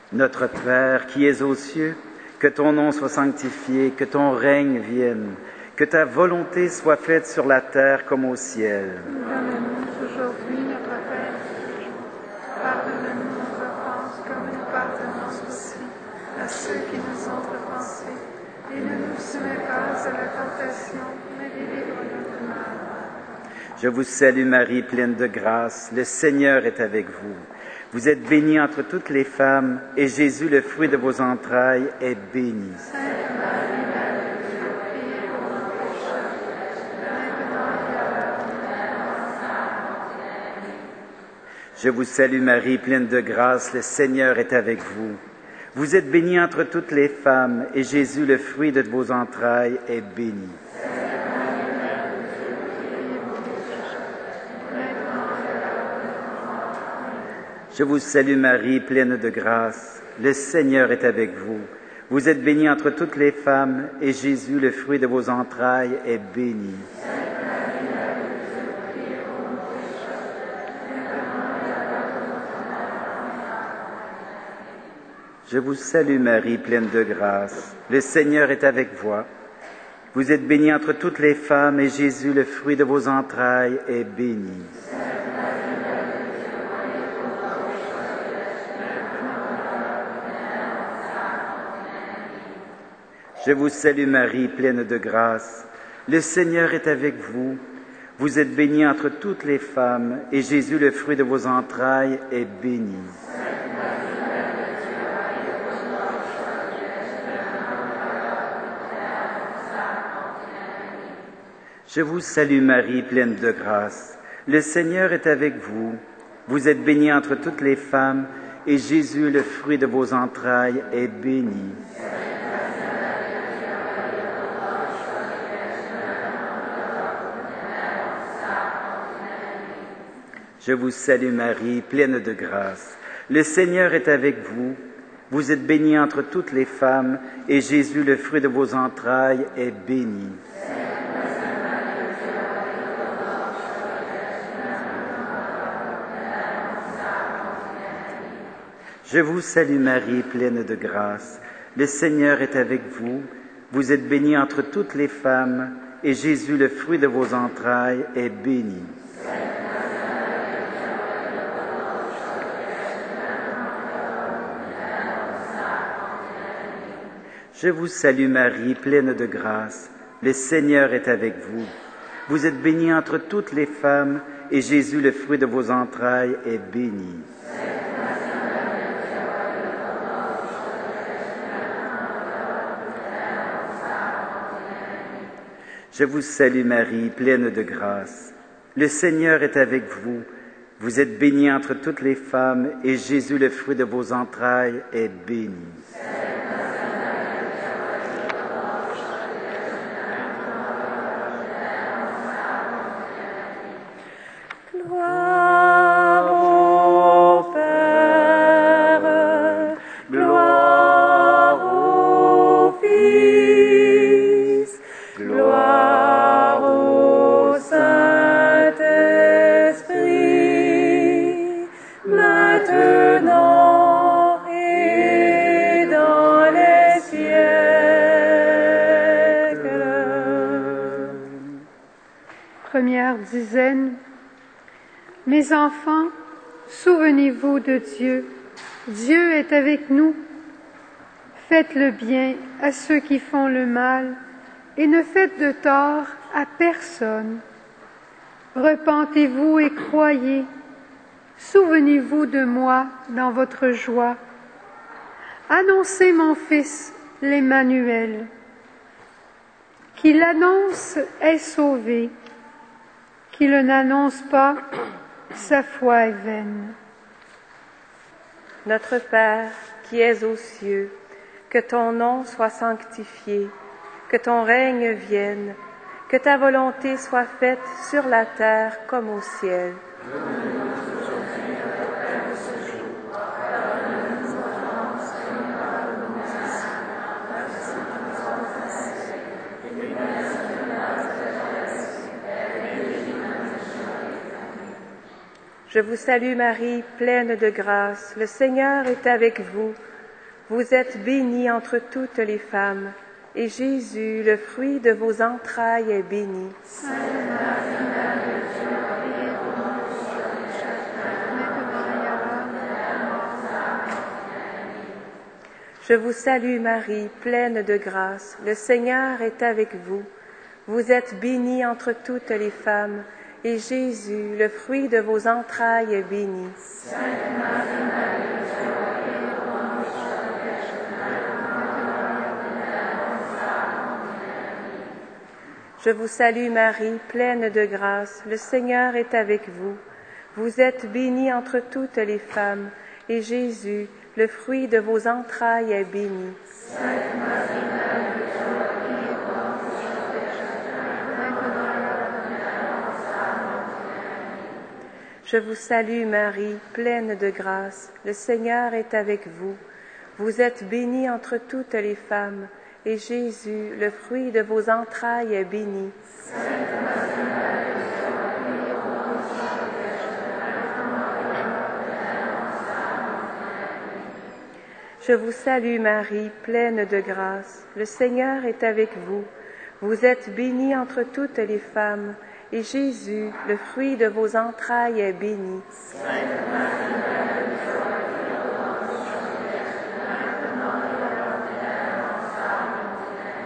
Notre Père qui es aux cieux, que ton nom soit sanctifié, que ton règne vienne, que ta volonté soit faite sur la terre comme au ciel. Donne-nous aujourd'hui notre pain de jour. Pardonne-nous nos offenses comme nous pardonnons aussi à ceux qui nous ont offensés. Et ne nous soumets pas à la tentation, mais délivre-nous du mal. Je vous salue Marie, pleine de grâce, le Seigneur est avec vous. Vous êtes bénie entre toutes les femmes, et Jésus, le fruit de vos entrailles, est béni. Sainte Marie, Mère de Dieu, priez pour nous pécheurs, maintenant et à l'heure de notre mort. Je vous salue Marie, pleine de grâce, le Seigneur est avec vous. Vous êtes bénie entre toutes les femmes, et Jésus, le fruit de vos entrailles, est béni. Je vous salue Marie, pleine de grâce, le Seigneur est avec vous. Vous êtes bénie entre toutes les femmes, et Jésus, le fruit de vos entrailles, est béni. Je vous salue Marie, pleine de grâce, le Seigneur est avec vous. Vous êtes bénie entre toutes les femmes, et Jésus, le fruit de vos entrailles, est béni. Je vous salue Marie, pleine de grâce, le Seigneur est avec vous. Vous êtes bénie entre toutes les femmes, et Jésus, le fruit de vos entrailles, est béni. Je vous salue Marie, pleine de grâce, le Seigneur est avec vous. Vous êtes bénie entre toutes les femmes, et Jésus, le fruit de vos entrailles, est béni. Je vous salue Marie, pleine de grâce. Le Seigneur est avec vous. Vous êtes bénie entre toutes les femmes, et Jésus, le fruit de vos entrailles, est béni. Je vous salue Marie, pleine de grâce. Le Seigneur est avec vous. Vous êtes bénie entre toutes les femmes, et Jésus, le fruit de vos entrailles, est béni. Je vous salue Marie, pleine de grâce. Le Seigneur est avec vous. Vous êtes bénie entre toutes les femmes, et Jésus, le fruit de vos entrailles, est béni. Je vous salue Marie, pleine de grâce. Le Seigneur est avec vous. Vous êtes bénie entre toutes les femmes, et Jésus, le fruit de vos entrailles, est béni. Première dizaine. Mes enfants, souvenez-vous de Dieu. Dieu est avec nous. Faites le bien à ceux qui font le mal et ne faites de tort à personne. Repentez-vous et croyez. Souvenez-vous de moi dans votre joie. Annoncez mon fils, l'Emmanuel. Qui l'annonce est sauvé. Qui ne l'annonce pas, sa foi est vaine. Notre Père, qui es aux cieux, que ton nom soit sanctifié, que ton règne vienne, que ta volonté soit faite sur la terre comme au ciel. Je vous salue Marie, pleine de grâce, le Seigneur est avec vous. Vous êtes bénie entre toutes les femmes, et Jésus, le fruit de vos entrailles, est béni. Sainte Marie, Mère de Dieu, priez pour nous pécheurs, maintenant et à l'heure de notre mort. Amen. Je vous salue Marie, pleine de grâce, le Seigneur est avec vous. Vous êtes bénie entre toutes les femmes, et Jésus, le fruit de vos entrailles, est béni. Sainte Marie, Mère de Dieu, priez pour nous pécheurs, maintenant et à l'heure de notre mort. Amen. Je vous salue Marie, pleine de grâce, le Seigneur est avec vous. Vous êtes bénie entre toutes les femmes, et Jésus, le fruit de vos entrailles, est béni. Sainte Marie, Mère de Dieu, priez pour nous pécheurs, maintenant et à l'heure de notre mort. Amen. Je vous salue Marie, pleine de grâce, le Seigneur est avec vous. Vous êtes bénie entre toutes les femmes, et Jésus, le fruit de vos entrailles, est béni. Sainte Marie, Mère de Dieu, priez pour nous pécheurs, maintenant et à l'heure de notre mort. Amen. Je vous salue Marie, pleine de grâce, le Seigneur est avec vous. Vous êtes bénie entre toutes les femmes, et Jésus, le fruit de vos entrailles, est béni. Sainte Marie, Mère de Dieu, priez pour nous pécheurs, maintenant et à l'heure de notre mort.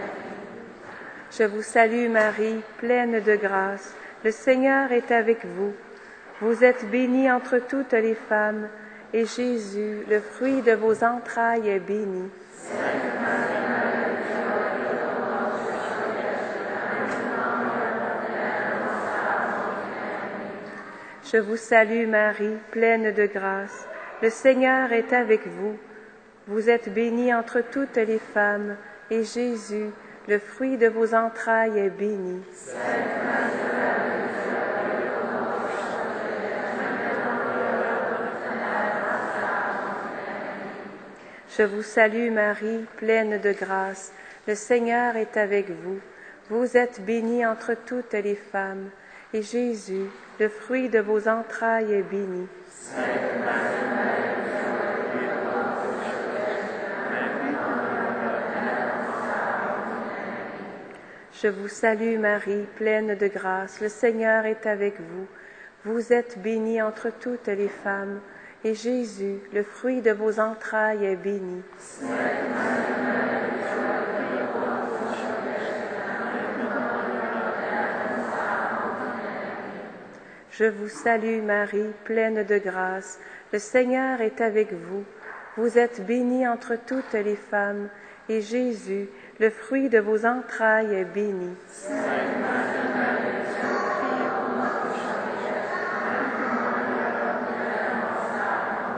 Amen. Je vous salue Marie, pleine de grâce, le Seigneur est avec vous. Vous êtes bénie entre toutes les femmes, et Jésus, le fruit de vos entrailles, est béni. Sainte Marie, Mère de Dieu, priez pour nous pécheurs, maintenant et à l'heure de notre mort. Amen. Je vous salue Marie, pleine de grâce, le Seigneur est avec vous. Vous êtes bénie entre toutes les femmes, et Jésus, le fruit de vos entrailles, est béni. Sainte Marie, Mère de Dieu, priez pour nous pécheurs, maintenant et à l'heure de notre mort. Amen. Je vous salue Marie, pleine de grâce, le Seigneur est avec vous. Vous êtes bénie entre toutes les femmes, et Jésus, le fruit de vos entrailles, est béni. Sainte Marie, Mère de Dieu, priez pour nous pécheurs, maintenant et à l'heure de notre mort. Amen. Je vous salue Marie, pleine de grâce, le Seigneur est avec vous. Vous êtes bénie entre toutes les femmes, et Jésus, le fruit de vos entrailles, est béni. Sainte Marie, Mère de Dieu, priez pour nous pécheurs, maintenant et à l'heure de notre mort. Amen. Je vous salue Marie, pleine de grâce, le Seigneur est avec vous. Vous êtes bénie entre toutes les femmes, et Jésus, le fruit de vos entrailles, est béni. Sainte Marie, Mère de Dieu, priez pour nous pécheurs, maintenant et à l'heure de notre mort.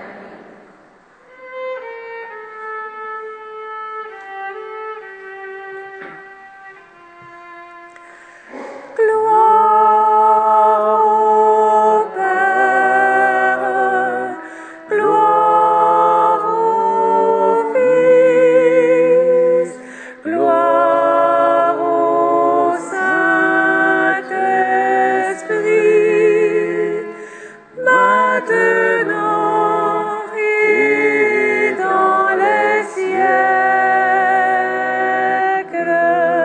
Gloire au Père, gloire au Fils, gloire au Saint-Esprit, maintenant et dans les siècles.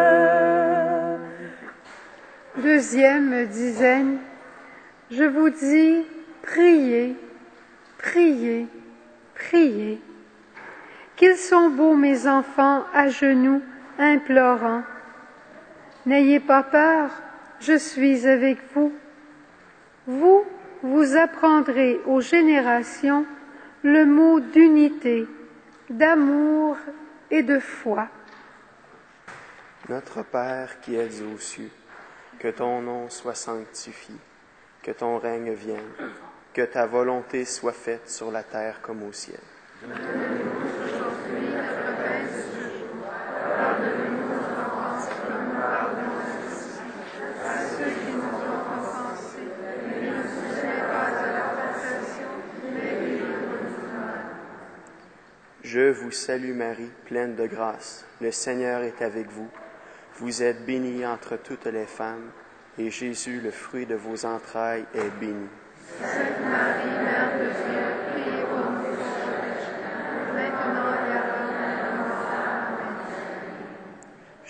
Deuxième dizaine, je vous dis, priez, priez, priez. Qu'ils sont beaux mes enfants à genoux, implorant. N'ayez pas peur, je suis avec vous. Vous, vous apprendrez aux générations le mot d'unité, d'amour et de foi. Notre Père qui es aux cieux, que ton nom soit sanctifié, que ton règne vienne, que ta volonté soit faite sur la terre comme au ciel. Aujourd'hui, notre pain de ce jour, pardonne-nous nos offenses comme nous pardonnons aussi à ceux qui nous ont offensés, et ne nous soumets pas à la tentation, mais délivre-nous du mal. Je vous salue Marie, pleine de grâce. Le Seigneur est avec vous. Vous êtes bénie entre toutes les femmes, et Jésus, le fruit de vos entrailles, est béni. Sainte Marie, Mère de Dieu, priez pour nous pécheurs, maintenant et à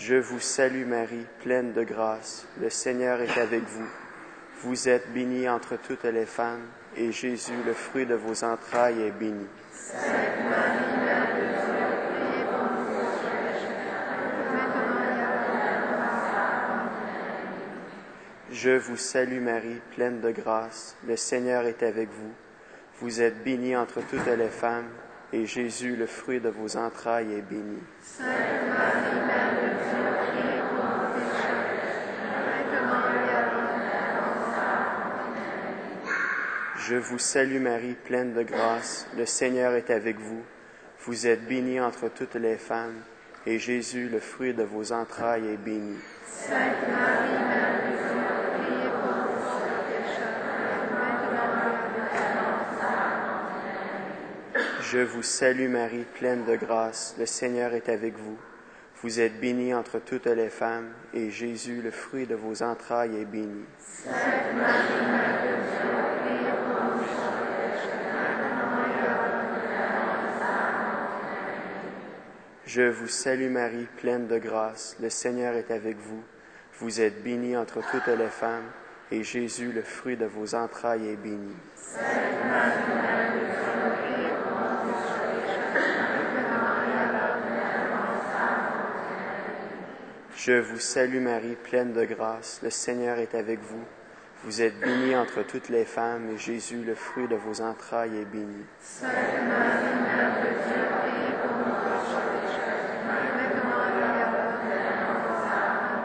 Je vous salue Marie, pleine de grâce, le Seigneur est avec vous. Vous êtes bénie entre toutes les femmes, et Jésus, le fruit de vos entrailles, est béni. Sainte Marie, Mère de Dieu, priez pour nous pauvres pécheurs, maintenant et à l'heure de notre mort. Je vous salue Marie, pleine de grâce, le Seigneur est avec vous. Vous êtes bénie entre toutes les femmes, et Jésus, le fruit de vos entrailles, est béni. Sainte Marie, Mère de Dieu, priez pour nous pécheurs, maintenant et à l'heure de notre mort. Je vous salue Marie, pleine de grâce, le Seigneur est avec vous. Vous êtes bénie entre toutes les femmes, et Jésus, le fruit de vos entrailles, est béni. Sainte Marie, Mère de Dieu, priez pour nous pauvres pécheurs, maintenant et à l'heure de notre mort. Je vous salue Marie, pleine de grâce, le Seigneur est avec vous. Vous êtes bénie entre toutes les femmes, et Jésus, le fruit de vos entrailles, est béni. Sainte Marie, Mère de Dieu, priez pour nous pauvres pécheurs, maintenant et à l'heure de notre mort. Je vous salue Marie, pleine de grâce, le Seigneur est avec vous. Vous êtes bénie entre toutes les femmes, et Jésus, le fruit de vos entrailles, est béni. Sainte Marie, Mère de Dieu, priez pour nous pauvres pécheurs, maintenant et à l'heure de notre mort. Je vous salue Marie, pleine de grâce, le Seigneur est avec vous. Vous êtes bénie entre toutes les femmes, et Jésus, le fruit de vos entrailles, est béni. Sainte Marie, Mère de Dieu, priez pour nous pauvres pécheurs, maintenant et à l'heure de notre mort.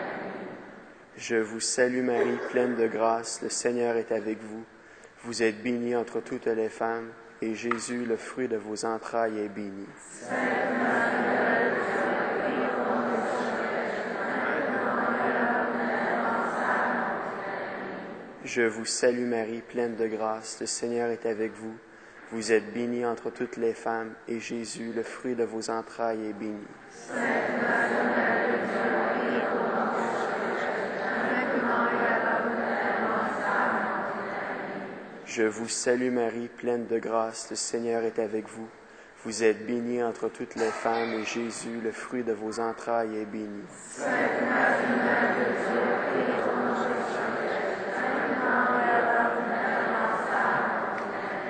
Je vous salue Marie, pleine de grâce, le Seigneur est avec vous. Vous êtes bénie entre toutes les femmes, et Jésus, le fruit de vos entrailles, est béni. Sainte Marie, Mère de Dieu, priez pour nous pauvres pécheurs, maintenant et à l'heure de notre mort. Je vous salue Marie, pleine de grâce, le Seigneur est avec vous. Vous êtes bénie entre toutes les femmes, et Jésus, le fruit de vos entrailles, est béni. Sainte Marie, Mère de Dieu, priez pour nous pauvres pécheurs, maintenant et à l'heure de notre mort. Je vous salue Marie, pleine de grâce, le Seigneur est avec vous. Vous êtes bénie entre toutes les femmes, et Jésus, le fruit de vos entrailles, est béni. Sainte Marie, Mère de Dieu, priez pour nous pécheurs, maintenant et à l'heure de notre mort.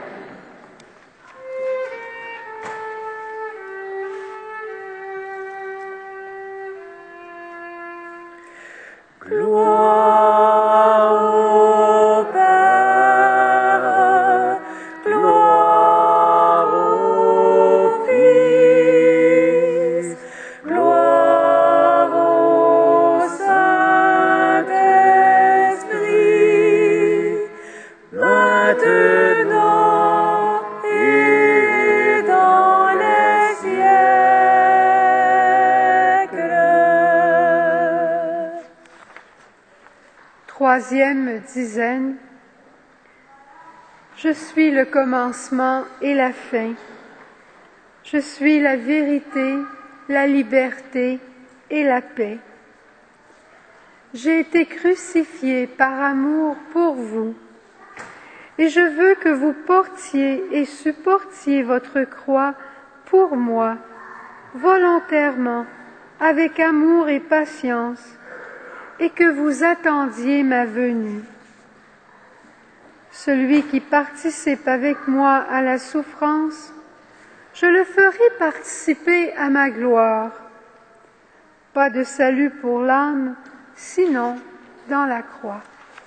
Gloire au Père, gloire au Fils, gloire au Saint-Esprit, maintenant et dans les siècles. Troisième dizaine. Je suis le commencement et la fin. Je suis la vérité, la liberté et la paix. J'ai été crucifié par amour pour vous, et je veux que vous portiez et supportiez votre croix pour moi, volontairement, avec amour et patience, et que vous attendiez ma venue. Celui qui participe avec moi à la souffrance, je le ferai participer à ma gloire. Pas de salut pour l'âme, sinon dans la croix.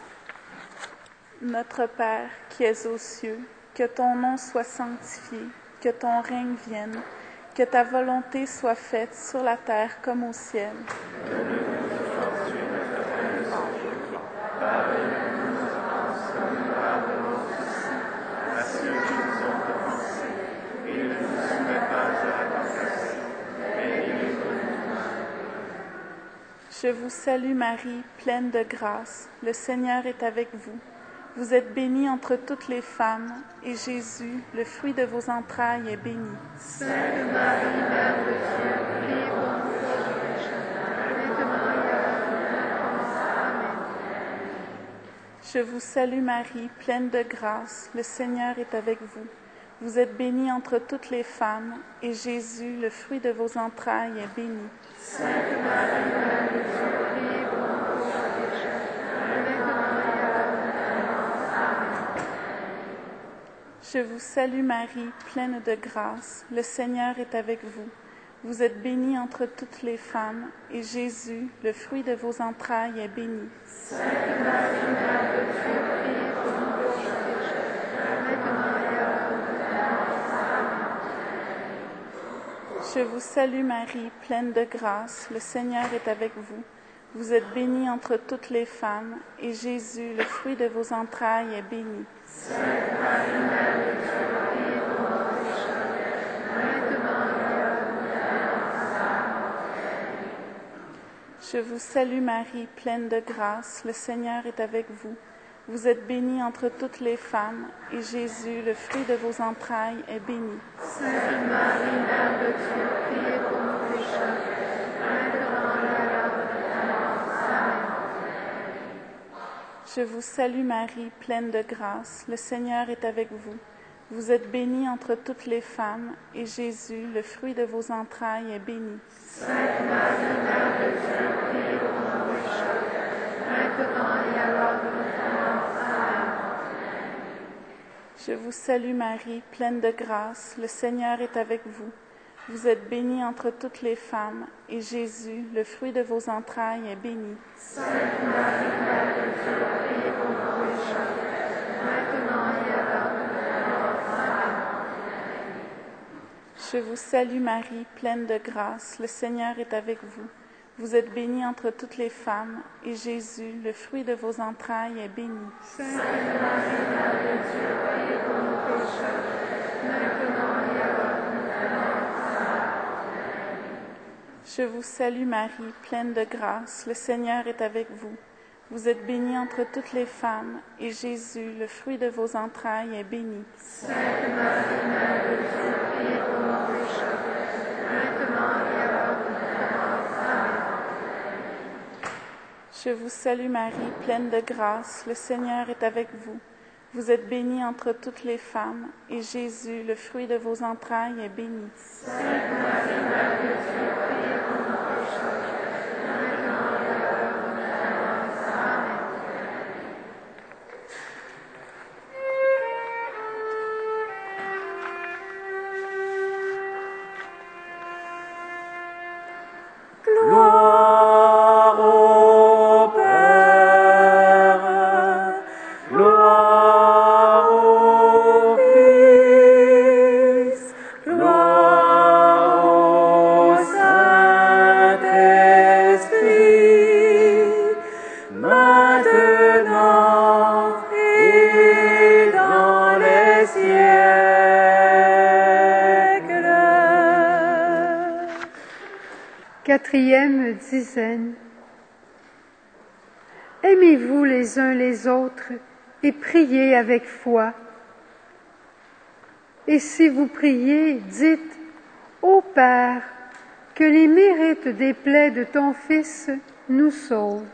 Notre Père qui es aux cieux, que ton nom soit sanctifié, que ton règne vienne, que ta volonté soit faite sur la terre comme au ciel. Je vous salue Marie, pleine de grâce. Le Seigneur est avec vous. Vous êtes bénie entre toutes les femmes, et Jésus, le fruit de vos entrailles, est béni. Sainte Marie, Mère de Dieu, priez pour nous pauvres pécheurs, maintenant et à l'heure de notre mort. Amen. Je vous salue Marie, pleine de grâce. Le Seigneur est avec vous. Vous êtes bénie entre toutes les femmes, et Jésus, le fruit de vos entrailles, est béni. Sainte Marie, Mère de Dieu, priez pour nous pauvres pécheurs, maintenant et à l'heure de notre mort. Amen. Je vous salue Marie, pleine de grâce. Le Seigneur est avec vous. Vous êtes bénie entre toutes les femmes, et Jésus, le fruit de vos entrailles, est béni. Sainte Marie, Mère de Dieu, priez pour nous pauvres pécheurs, maintenant et à l'heure de notre mort. Amen. Je vous salue Marie, pleine de grâce. Le Seigneur est avec vous. Vous êtes bénie entre toutes les femmes, et Jésus, le fruit de vos entrailles, est béni. Sainte Marie, Mère de Dieu, priez pour nous pécheurs, maintenant et à l'heure de notre mort. Amen. Je vous salue Marie, pleine de grâce. Le Seigneur est avec vous. Vous êtes bénie entre toutes les femmes, et Jésus, le fruit de vos entrailles, est béni. Sainte Marie, Mère de Dieu, priez pour nous pécheurs, maintenant et à l'heure de notre mort. Amen. Je vous salue Marie, pleine de grâce. Le Seigneur est avec vous. Vous êtes bénie entre toutes les femmes, et Jésus, le fruit de vos entrailles, est béni. Sainte Marie, Mère de Dieu, priez pour nous pécheurs, maintenant et à l'heure de notre mort. Amen. Je vous salue Marie, pleine de grâce. Le Seigneur est avec vous. Vous êtes bénie entre toutes les femmes, et Jésus, le fruit de vos entrailles, est béni. Sainte Marie, Mère de Dieu, priez pour nous pécheurs, maintenant et à l'heure de notre mort. Amen. Je vous salue Marie, pleine de grâce. Le Seigneur est avec vous. Vous êtes bénie entre toutes les femmes, et Jésus, le fruit de vos entrailles, est béni. Sainte Marie, Mère de Dieu, priez pour nous pécheurs, maintenant et à l'heure de notre mort. Amen. Je vous salue Marie, pleine de grâce. Le Seigneur est avec vous. Vous êtes bénie entre toutes les femmes, et Jésus, le fruit de vos entrailles, est béni. Sainte Marie, Mère de Dieu, priez pour nous pécheurs, maintenant et à l'heure de notre mort. Amen. Je vous salue Marie, pleine de grâce. Le Seigneur est avec vous. Vous êtes bénie entre toutes les femmes, et Jésus, le fruit de vos entrailles, est béni. Sainte Marie, Mère de Dieu, priez pour nous pécheurs, maintenant et à l'heure de notre mort. Amen. Gloire au Père, gloire au Fils, gloire au Saint-Esprit, maintenant et dans les siècles. Quatrième dizaine. Aimez-vous les uns les autres et priez avec foi. Et si vous priez, dites, Ô Père, que les mérites des plaies de ton Fils nous sauvent.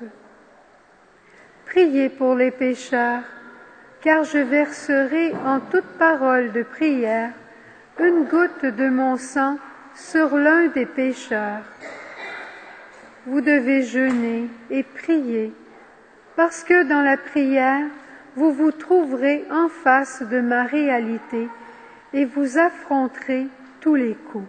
Priez pour les pécheurs, car je verserai en toute parole de prière une goutte de mon sang sur l'un des pécheurs. Vous devez jeûner et prier, parce que dans la prière, vous vous trouverez en face de ma réalité et vous affronterez tous les coups.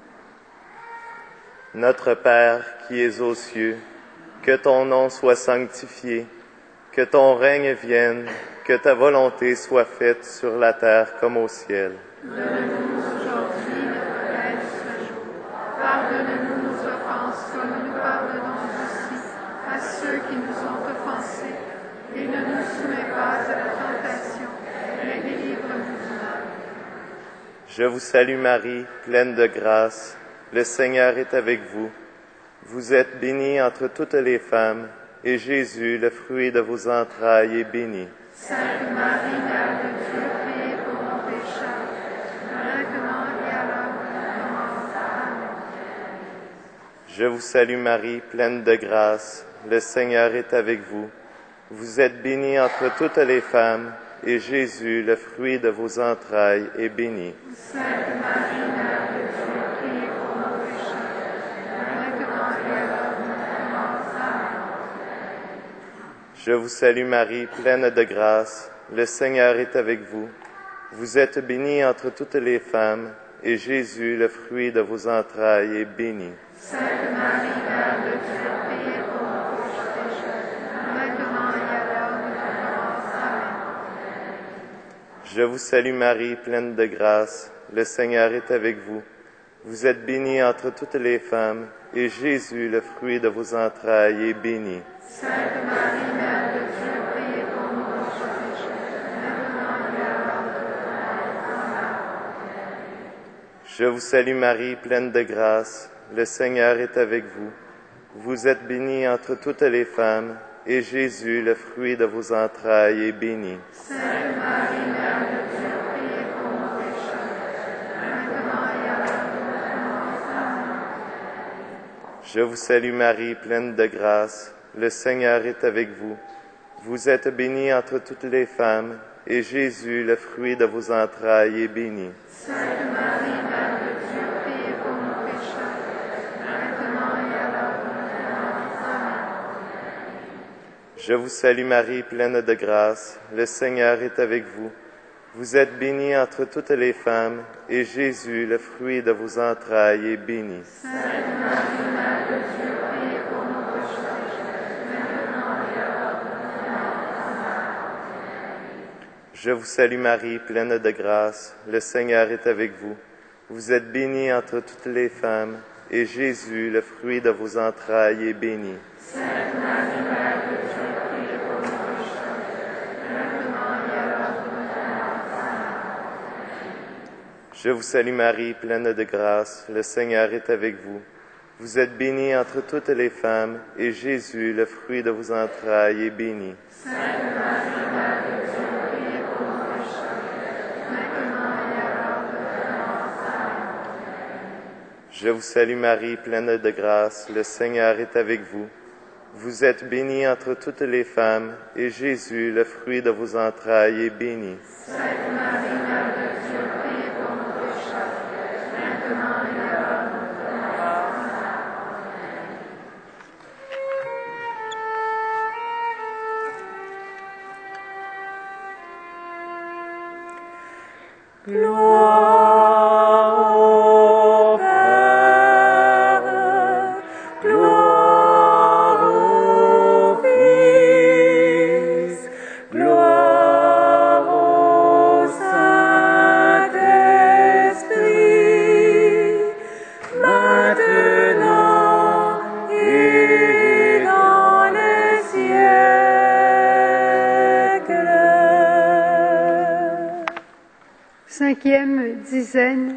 Notre Père qui es aux cieux, que ton nom soit sanctifié, que ton règne vienne, que ta volonté soit faite sur la terre comme au ciel. Donne-nous aujourd'hui notre pain de ce jour. Pardonne-nous nos offenses comme nous pardonnons aussi à ceux qui nous ont offensés. Et ne nous soumets pas à la tentation, mais délivre-nous du mal. Je vous salue Marie, pleine de grâce. Le Seigneur est avec vous. Vous êtes bénie entre toutes les femmes, et Jésus, le fruit de vos entrailles, est béni. Sainte Marie, Mère de Dieu, priez pour nos pécheurs, maintenant et à l'heure de notre mort. Amen. Je vous salue Marie, pleine de grâce. Le Seigneur est avec vous. Vous êtes bénie entre toutes les femmes, et Jésus, le fruit de vos entrailles, est béni. Sainte Marie, Mère de Dieu, priez pour nos pécheurs, maintenant et à l'heure de notre mort. Amen. Je vous salue Marie, pleine de grâce, le Seigneur est avec vous. Vous êtes bénie entre toutes les femmes, et Jésus, le fruit de vos entrailles, est béni. Sainte Marie, Mère de Dieu, priez pour nos pécheurs, maintenant et à l'heure de notre mort. Amen. Je vous salue Marie, pleine de grâce, le Seigneur est avec vous. Vous êtes bénie entre toutes les femmes, et Jésus, le fruit de vos entrailles, est béni. Sainte Marie, Mère de Dieu, priez pour nous pécheurs, maintenant et à l'heure de notre mort. Amen. Je vous salue Marie, pleine de grâce, le Seigneur est avec vous. Vous êtes bénie entre toutes les femmes, et Jésus, le fruit de vos entrailles, est béni. Sainte Marie, Mère de Dieu, priez pour nos pécheurs, maintenant et à l'heure de notre mort. Amen. Je vous salue Marie, pleine de grâce, le Seigneur est avec vous. Vous êtes bénie entre toutes les femmes, et Jésus, le fruit de vos entrailles, est béni. Sainte Marie, Mère de Dieu, priez pour nos pécheurs, maintenant et à l'heure de notre mort. Amen. Je vous salue Marie, pleine de grâce, le Seigneur est avec vous. Vous êtes bénie entre toutes les femmes, et Jésus, le fruit de vos entrailles, est béni. Sainte Marie, Mère de Dieu, priez pour nos pécheurs, maintenant et à l'heure de notre mort. Amen. Je vous salue Marie, pleine de grâce, le Seigneur est avec vous. Vous êtes bénie entre toutes les femmes, et Jésus, le fruit de vos entrailles, est béni. Sainte Marie, Mère de Dieu, priez pour nos pécheurs, maintenant et à l'heure de notre mort. Amen. Je vous salue Marie, pleine de grâce, le Seigneur est avec vous. Vous êtes bénie entre toutes les femmes, et Jésus, le fruit de vos entrailles, est béni. Sainte Marie, Mère de Dieu, priez pour nos pécheurs, maintenant et à l'heure de notre mort. Amen. Je vous salue Marie, pleine de grâce, le Seigneur est avec vous. Vous êtes bénie entre toutes les femmes, et Jésus, le fruit de vos entrailles, est béni. Sainte Marie, Mère de Dieu, priez pour nos pécheurs, maintenant et à l'heure de notre mort. Gloire au Père, gloire au Fils, gloire au Saint-Esprit, maintenant et dans les siècles. Cinquième dizaine.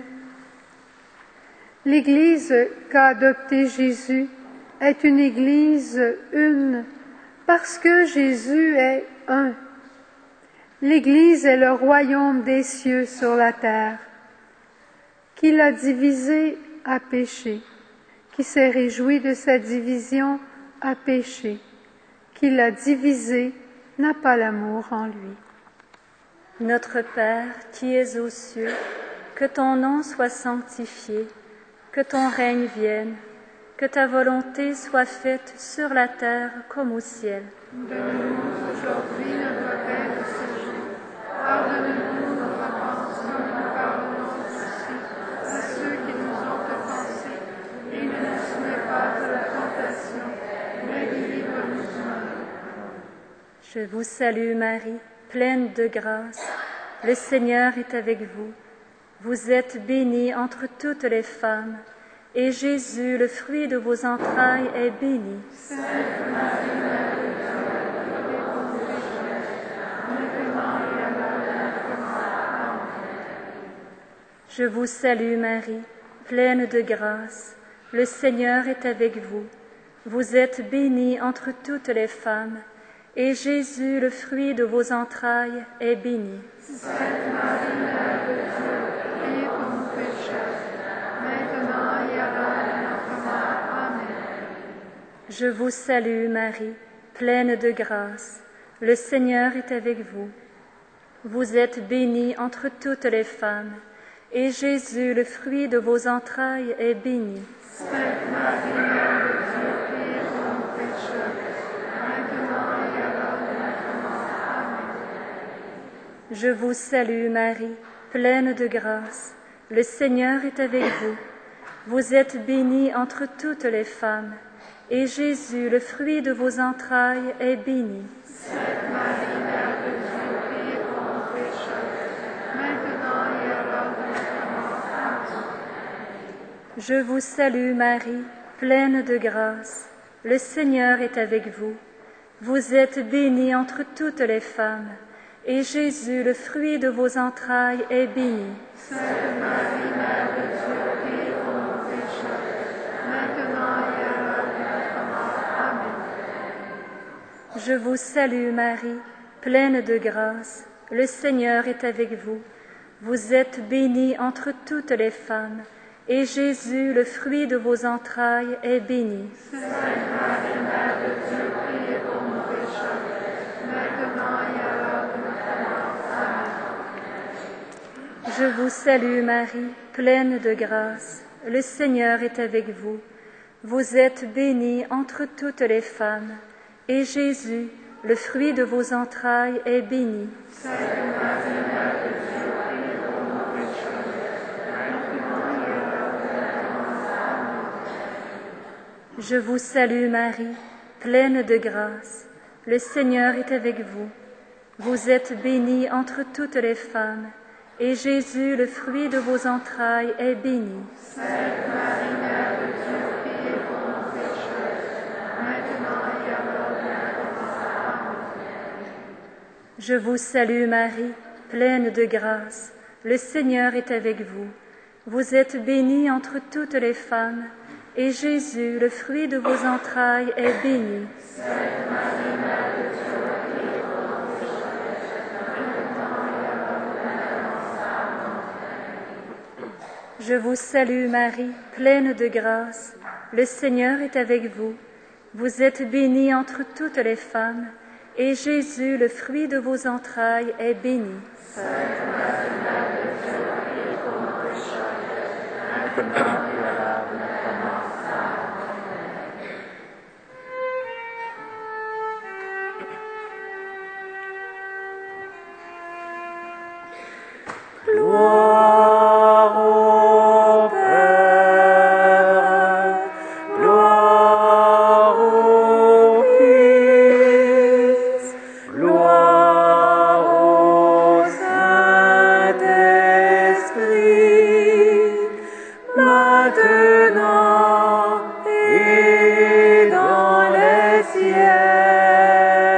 L'Église qu'a adoptée Jésus est une Église une parce que Jésus est un. L'Église est le royaume des cieux sur la terre. Qui l'a divisé a péché. Qui s'est réjoui de sa division a péché. Qui l'a divisé n'a pas l'amour en lui. Notre Père qui es aux cieux, que ton nom soit sanctifié, que ton règne vienne, que ta volonté soit faite sur la terre comme au ciel. Donne-nous aujourd'hui notre pain de ce jour. Pardonne-nous nos offenses comme nous pardonnons aussi à ceux qui nous ont offensés. Et ne nous soumets pas à la tentation, mais délivre-nous du mal. Je vous salue Marie, pleine de grâce. Le Seigneur est avec vous. Vous êtes bénie entre toutes les femmes, et Jésus, le fruit de vos entrailles, est béni. Sainte Marie, Mère de Dieu, priez pour nous pécheurs, maintenant et à l'heure de notre mort. Amen. Je vous salue Marie, pleine de grâce. Le Seigneur est avec vous. Vous êtes bénie entre toutes les femmes, et Jésus, le fruit de vos entrailles, est béni. Sainte Marie, Mère de Dieu, priez pour nous pécheurs, maintenant et à l'heure de notre mort. Amen. Je vous salue Marie, pleine de grâce. Le Seigneur est avec vous. Vous êtes bénie entre toutes les femmes, et Jésus, le fruit de vos entrailles, est béni. Sainte Marie, Mère de Dieu, priez pour nous pécheurs, maintenant et à l'heure de notre mort. Amen. Je vous salue Marie, pleine de grâce. Le Seigneur est avec vous. Vous êtes bénie entre toutes les femmes, et Jésus, le fruit de vos entrailles, est béni. Sainte Marie, Mère de Dieu, priez pour nous pécheurs, maintenant et à l'heure de notre mort. Amen. Je vous salue Marie, pleine de grâce. Le Seigneur est avec vous. Vous êtes bénie entre toutes les femmes, et Jésus, le fruit de vos entrailles, est béni. Sainte Marie, Mère de Dieu, priez pour nous pécheurs, maintenant et à l'heure de notre mort. Amen. Je vous salue Marie, pleine de grâce. Le Seigneur est avec vous. Vous êtes bénie entre toutes les femmes, et Jésus, le fruit de vos entrailles, est béni. Sainte Marie, Mère de Dieu, priez pour nous pécheurs, maintenant et à l'heure de notre mort. Amen. Je vous salue Marie, pleine de grâce. Le Seigneur est avec vous. Vous êtes bénie entre toutes les femmes, et Jésus, le fruit de vos entrailles, est béni. Sainte Marie, Mère de Dieu, priez pour nous pécheurs, maintenant et à l'heure de notre mort. Amen. Je vous salue Marie, pleine de grâce. Le Seigneur est avec vous. Vous êtes bénie entre toutes les femmes, et Jésus, le fruit de vos entrailles, est béni. Sainte Marie, Mère de Dieu, priez pour nous pécheurs, maintenant et à l'heure de notre mort. Amen. Je vous salue Marie, pleine de grâce. Le Seigneur est avec vous. Vous êtes bénie entre toutes les femmes, et Jésus, le fruit de vos entrailles, est béni. Sainte Marie, Mère de Dieu, priez pour nous pécheurs, maintenant et à l'heure de notre mort. Amen. Je vous salue Marie, pleine de grâce. Le Seigneur est avec vous. Vous êtes bénie entre toutes les femmes, et Jésus, le fruit de vos entrailles, est béni. Sainte Marie, Mère de Dieu, priez pour nous pécheurs, maintenant et à l'heure de notre mort. Amen. Gloire au Père, gloire au Fils, gloire au Saint-Esprit, maintenant et dans les siècles.